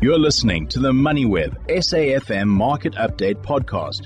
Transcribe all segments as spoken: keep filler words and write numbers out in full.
You're listening to the MoneyWeb S A F M Market Update podcast.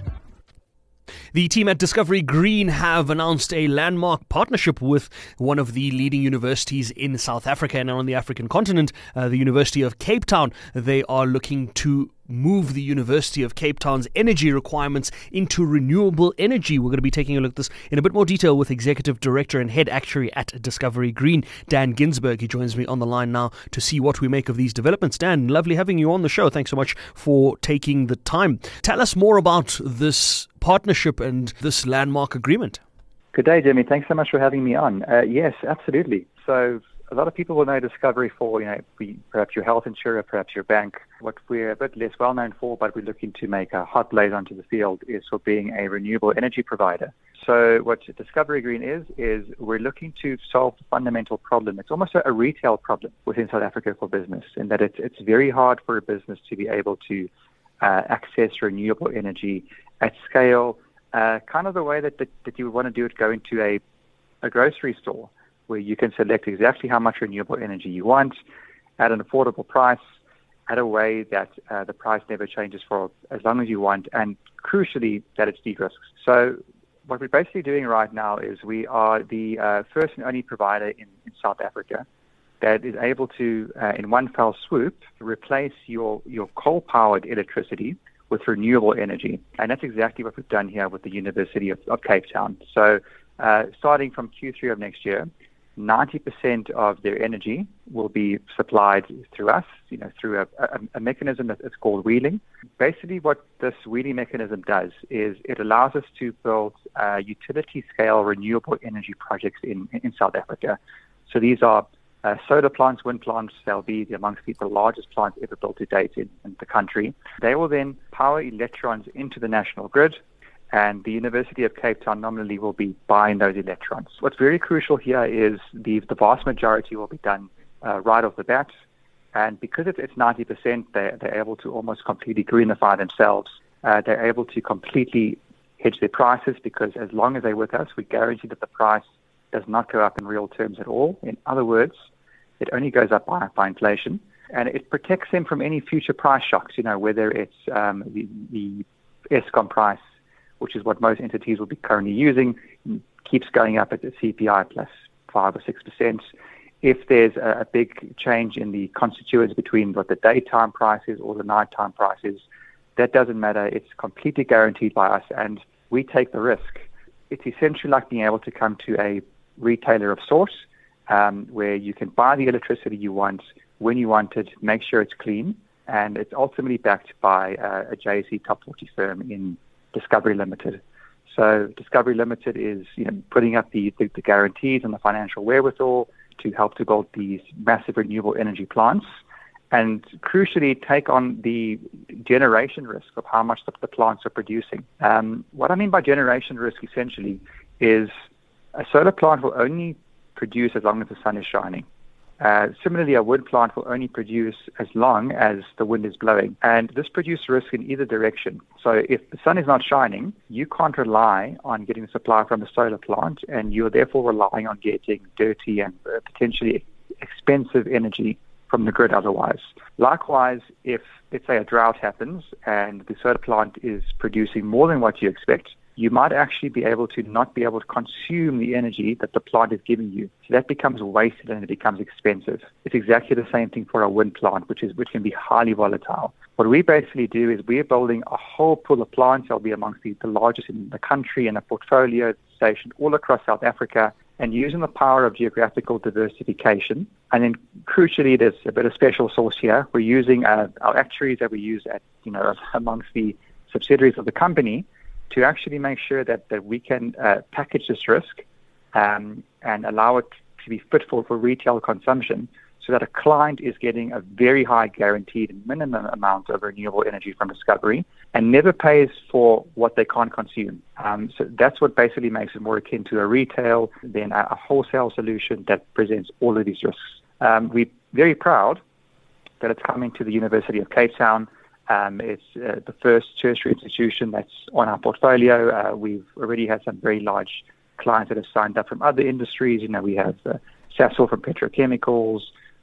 The team at Discovery Green have announced a landmark partnership with one of the leading universities in South Africa and on the African continent, uh, the University of Cape Town. They are looking to move the University of Cape Town's energy requirements into renewable energy. We're going to be taking a look at this in a bit more detail with Executive Director and Head Actuary at Discovery Green, Dan Ginsberg. He joins me on the line now to see what we make of these developments. Dan, lovely having you on the show. Thanks so much for taking the time. Tell us more about this partnership and this landmark agreement. Good day, Jimmy. Thanks so much for having me on. Uh, yes, absolutely. So a lot of people will know Discovery for, you know, perhaps your health insurer, perhaps your bank. What we're a bit less well known for, but we're looking to make a hot blaze onto the field, is for being a renewable energy provider. So what Discovery Green is, is we're looking to solve the fundamental problem. It's almost a, a retail problem within South Africa for business, in that it's, it's very hard for a business to be able to uh, access renewable energy at scale, uh, kind of the way that, that, that you would want to do it going to a, a grocery store, where you can select exactly how much renewable energy you want at an affordable price, at a way that uh, the price never changes for as long as you want, and crucially, that it's de-risked. So what we're basically doing right now is we are the uh, first and only provider in, in South Africa that is able to, uh, in one fell swoop, replace your, your coal-powered electricity with renewable energy. And that's exactly what we've done here with the University of, of Cape Town. So uh, starting from Q three of next year, ninety percent of their energy will be supplied through us, you know, through a, a, a mechanism that's called wheeling. Basically, what this wheeling mechanism does is it allows us to build uh, utility-scale renewable energy projects in, in South Africa. So these are uh, solar plants, wind plants. They'll be amongst the largest plants ever built to date in, in the country. They will then power electrons into the national grid, and the University of Cape Town nominally will be buying those electrons. What's very crucial here is the, the vast majority will be done uh, right off the bat. And because it's, it's ninety percent, they're, they're able to almost completely greenify themselves. Uh, they're able to completely hedge their prices, because as long as they're with us, we guarantee that the price does not go up in real terms at all. In other words, it only goes up by, by inflation. And it protects them from any future price shocks, you know, whether it's um, the, the Eskom price, which is what most entities will be currently using, keeps going up at the C P I plus five or six percent. If there's a, a big change in the constituents between what the daytime price is or the nighttime price is, that doesn't matter. It's completely guaranteed by us, and we take the risk. It's essentially like being able to come to a retailer of sorts, um, where you can buy the electricity you want when you want it, make sure it's clean, and it's ultimately backed by uh, a J S E top forty firm in Discovery Limited. So Discovery Limited is, you know, putting up the, the, the guarantees and the financial wherewithal to help to build these massive renewable energy plants, and crucially take on the generation risk of how much the, the plants are producing. Um, what I mean by generation risk essentially is a solar plant will only produce as long as the sun is shining. Uh, similarly, a wind plant will only produce as long as the wind is blowing. And this produces risk in either direction. So if the sun is not shining, you can't rely on getting supply from the solar plant, and you're therefore relying on getting dirty and uh, potentially expensive energy from the grid otherwise. Likewise, if, let's say, a drought happens and the solar plant is producing more than what you expect, you might actually be able to not be able to consume the energy that the plant is giving you. So that becomes wasted and it becomes expensive. It's exactly the same thing for a wind plant, which is which can be highly volatile. What we basically do is we're building a whole pool of plants. They'll be amongst the, the largest in the country, and a portfolio stationed all across South Africa, and using the power of geographical diversification. And then crucially, there's a bit of special sauce here. We're using uh, our actuaries that we use at, you know, amongst the subsidiaries of the company, to actually make sure that, that we can uh, package this risk um, and allow it to be fit for, for retail consumption, so that a client is getting a very high guaranteed minimum amount of renewable energy from Discovery and never pays for what they can't consume. Um, so that's what basically makes it more akin to a retail than a, a wholesale solution that presents all of these risks. Um, we're very proud that it's coming to the University of Cape Town. Um, it's uh, the first tertiary institution that's on our portfolio. Uh, we've already had some very large clients that have signed up from other industries. You know, we have uh, Sasol from petrochemicals,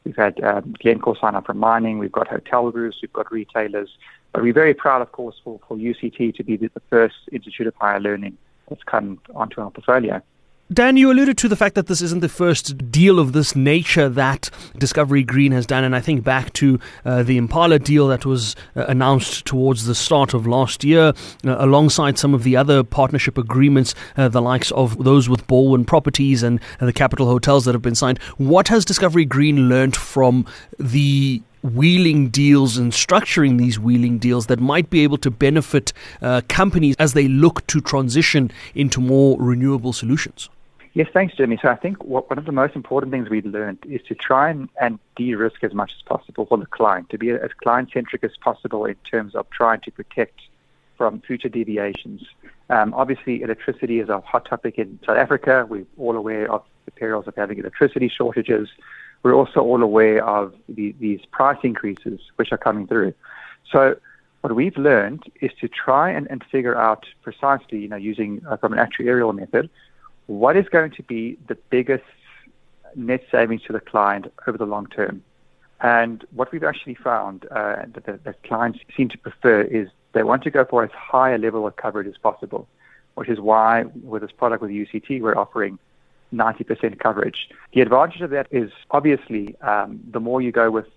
We've had um, Glencore sign up for mining. We've got hotel groups. We've got retailers. But we're very proud, of course, for, for U C T to be the, the first institute of higher learning that's come onto our portfolio. Dan, you alluded to the fact that this isn't the first deal of this nature that Discovery Green has done, and I think back to uh, the Impala deal that was uh, announced towards the start of last year, uh, alongside some of the other partnership agreements, uh, the likes of those with Baldwin Properties and, and the Capital Hotels that have been signed. What has Discovery Green learnt from the wheeling deals and structuring these wheeling deals that might be able to benefit uh, companies as they look to transition into more renewable solutions? Yes, thanks, Jimmy. So I think what, one of the most important things we've learned is to try and, and de-risk as much as possible for the client, to be as client-centric as possible in terms of trying to protect from future deviations. Um, obviously, electricity is a hot topic in South Africa. We're all aware of the perils of having electricity shortages. We're also all aware of the, these price increases which are coming through. So what we've learned is to try and, and figure out precisely, you know, using uh, from an actuarial method, what is going to be the biggest net savings to the client over the long term. And what we've actually found uh, that, that, that clients seem to prefer is they want to go for as high a level of coverage as possible, which is why with this product with U C T, we're offering ninety percent coverage. The advantage of that is obviously um, the more you go with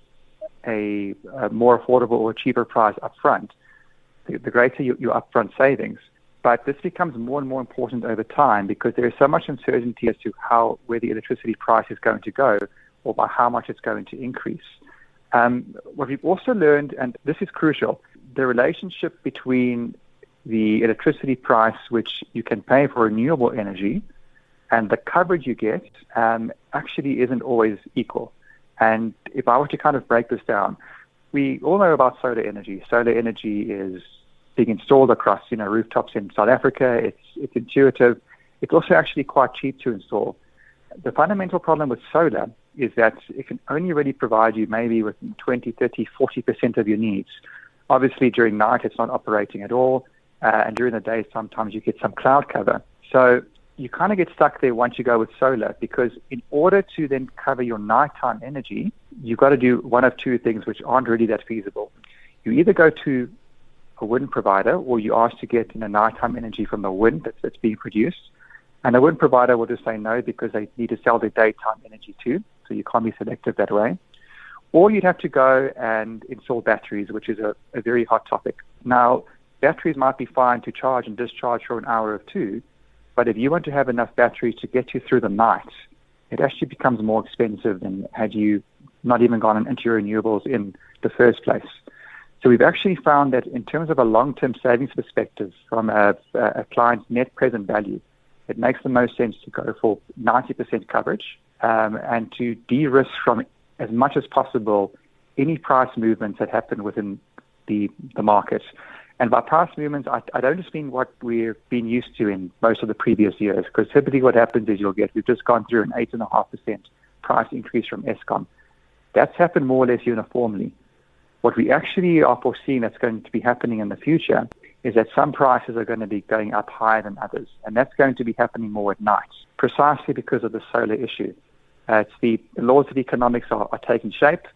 a, a more affordable or cheaper price upfront, the, the greater your, your upfront savings. But this becomes more and more important over time because there is so much uncertainty as to how where the electricity price is going to go or by how much it's going to increase. Um, what we've also learned, and this is crucial, the relationship between the electricity price which you can pay for renewable energy and the coverage you get um, actually isn't always equal. And if I were to kind of break this down, we all know about solar energy. Solar energy is being installed across, you know, rooftops in South Africa. It's it's intuitive. It's also actually quite cheap to install. The fundamental problem with solar is that it can only really provide you maybe with twenty, thirty, forty percent of your needs. Obviously, during night, it's not operating at all. Uh, and during the day, sometimes you get some cloud cover. So you kind of get stuck there once you go with solar because in order to then cover your nighttime energy, you've got to do one of two things which aren't really that feasible. You either go to a wind provider, or you ask to get you know, nighttime energy from the wind that's, that's being produced. And the wind provider will just say no because they need to sell their daytime energy too, so you can't be selective that way. Or you'd have to go and install batteries, which is a, a very hot topic. Now, batteries might be fine to charge and discharge for an hour or two, but if you want to have enough batteries to get you through the night, it actually becomes more expensive than had you not even gone into your renewables in the first place. So we've actually found that in terms of a long-term savings perspective from a, a client's net present value, it makes the most sense to go for ninety percent coverage um, and to de-risk from as much as possible any price movements that happen within the, the market. And by price movements, I, I don't just mean what we've been used to in most of the previous years, because typically what happens is you'll get, we've just gone through an eight point five percent price increase from Eskom. That's happened more or less uniformly. What we actually are foreseeing that's going to be happening in the future is that some prices are going to be going up higher than others, and that's going to be happening more at night, precisely because of the solar issue. Uh, it's the, the laws of economics are, are taking shape,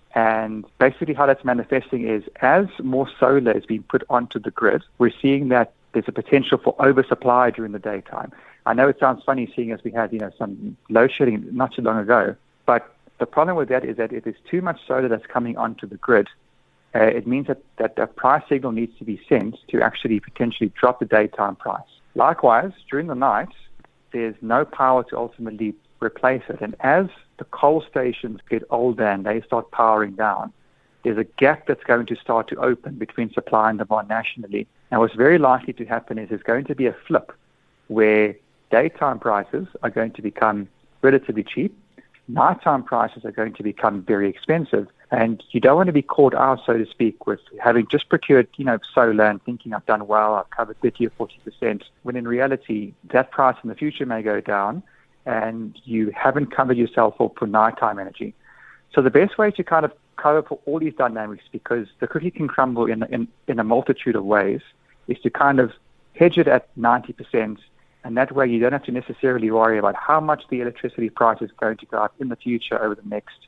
and basically how that's manifesting is as more solar is being put onto the grid, we're seeing that there's a potential for oversupply during the daytime. I know it sounds funny seeing as we had, you know, some load shedding not too long ago, but the problem with that is that if there's too much solar that's coming onto the grid, uh, it means that, that a price signal needs to be sent to actually potentially drop the daytime price. Likewise, during the night, there's no power to ultimately replace it. And as the coal stations get older and they start powering down, there's a gap that's going to start to open between supply and demand nationally. Now, what's very likely to happen is there's going to be a flip where daytime prices are going to become relatively cheap, nighttime prices are going to become very expensive, and you don't want to be caught out, so to speak, with having just procured, you know, solar and thinking I've done well, I've covered thirty or forty percent, when in reality that price in the future may go down and you haven't covered yourself for, for nighttime energy. So the best way to kind of cover for all these dynamics, because the cookie can crumble in, in, in a multitude of ways, is to kind of hedge it at ninety percent, and that way you don't have to necessarily worry about how much the electricity price is going to go up in the future over the next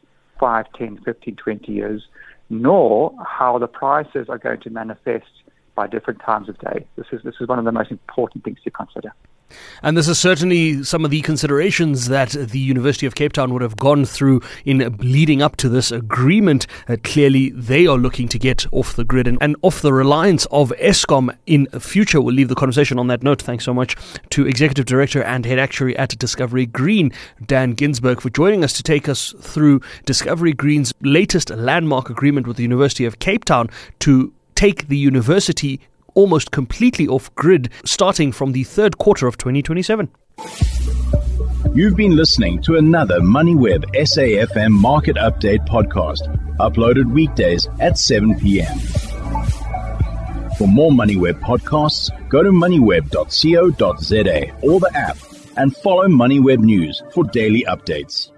five, ten, fifteen, twenty years, nor how the prices are going to manifest by different times of day. This is this is one of the most important things to consider. And this is certainly some of the considerations that the University of Cape Town would have gone through in leading up to this agreement. Uh, clearly, they are looking to get off the grid and, and off the reliance of Eskom in future. We'll leave the conversation on that note. Thanks so much to Executive Director and Head Actuary at Discovery Green, Dan Ginsberg, for joining us to take us through Discovery Green's latest landmark agreement with the University of Cape Town to take the university almost completely off grid starting from the third quarter of twenty twenty-seven. You've been listening to another MoneyWeb S A F M Market Update podcast, uploaded weekdays at seven p.m. For more MoneyWeb podcasts, go to moneyweb dot co dot za or the app and follow MoneyWeb News for daily updates.